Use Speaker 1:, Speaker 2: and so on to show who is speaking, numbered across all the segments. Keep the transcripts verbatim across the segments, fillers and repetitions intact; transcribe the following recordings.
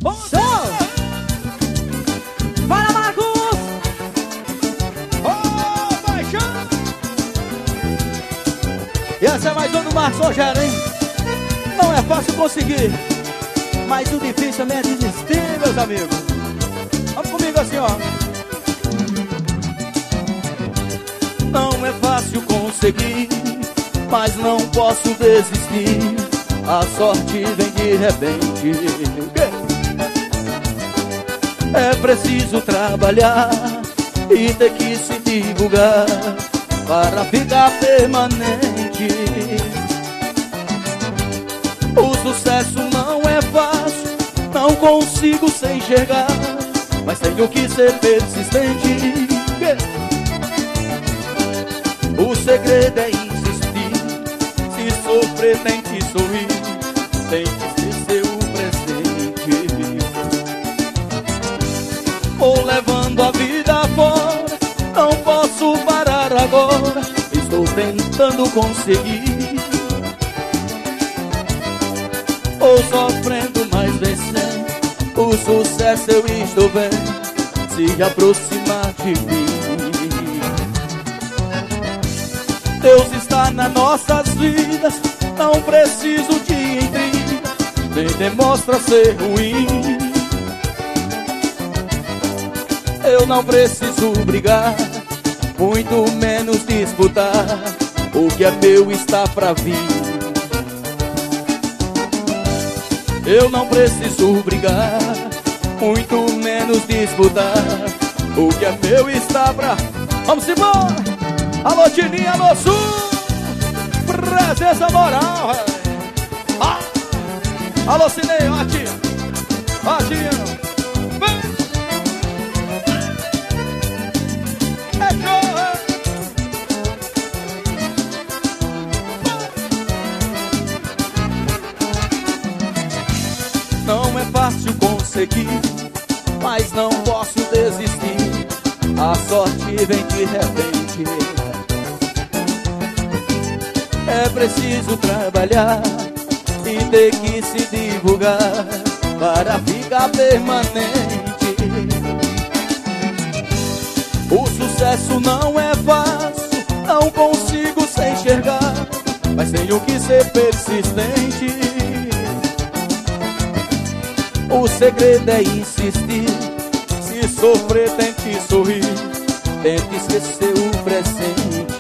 Speaker 1: Show! Fala, Marcos!
Speaker 2: Oh, paixão! E essa é mais um do Marcos Rogério, hein? Não é fácil conseguir, mas o difícil é desistir, meus amigos. Vamos comigo assim, ó. Não é fácil conseguir, mas não posso desistir. A sorte vem de repente. É preciso trabalhar e ter que se divulgar para ficar permanente. O sucesso não é fácil, não consigo sem enxergar, mas tenho que ser persistente. O segredo é insistir, se sofrer tem que sorrir, tem que esquecer o presente. Vou levando a vida fora, não posso parar agora, estou tentando conseguir. Vou sofrendo, mas vencendo, o sucesso eu estou vendo se aproximar de mim. Deus está nas nossas vidas, não preciso de intriga, nem demonstra ser ruim. Eu não preciso brigar, muito menos disputar, o que é meu está pra vir. Eu não preciso brigar, muito menos disputar, o que é meu está pra... Vamos embora! Alô, Tininha, alô, Sul! Presença moral, ah. Alô, Cinei, ó, tia! Ó, tia! É show! Não é fácil conseguir, mas não posso desistir. A sorte vem de repente. É preciso trabalhar e ter que se divulgar para ficar permanente. O sucesso não é fácil, não consigo sem enxergar, mas tenho que ser persistente. O segredo é insistir, se sofrer tente sorrir, tente esquecer o presente.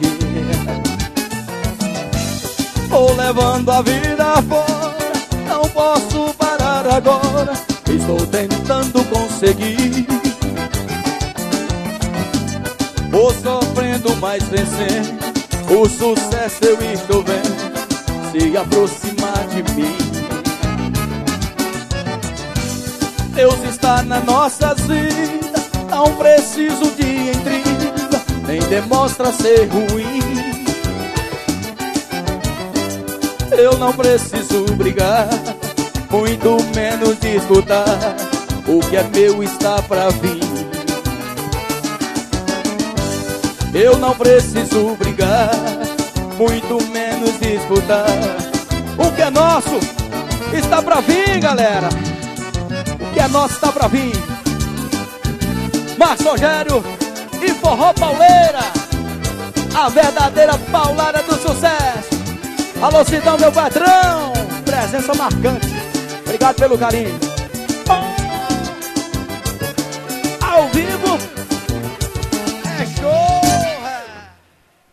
Speaker 2: Vou levando a vida fora, não posso parar agora, estou tentando conseguir. Vou sofrendo, mas vencendo, o sucesso eu estou vendo se aproximar de mim. Deus está nas nossas vidas, não preciso de intriga, nem demonstra ser ruim. Eu não preciso brigar, muito menos disputar, o que é meu está pra vir. Eu não preciso brigar, muito menos disputar, o que é nosso está pra vir, galera. O que é nosso está pra vir. Marcos Rogério e Forró Pauleira, a verdadeira paulada do sucesso. Alô, Cidão, meu patrão, presença marcante. Obrigado pelo carinho. Ao vivo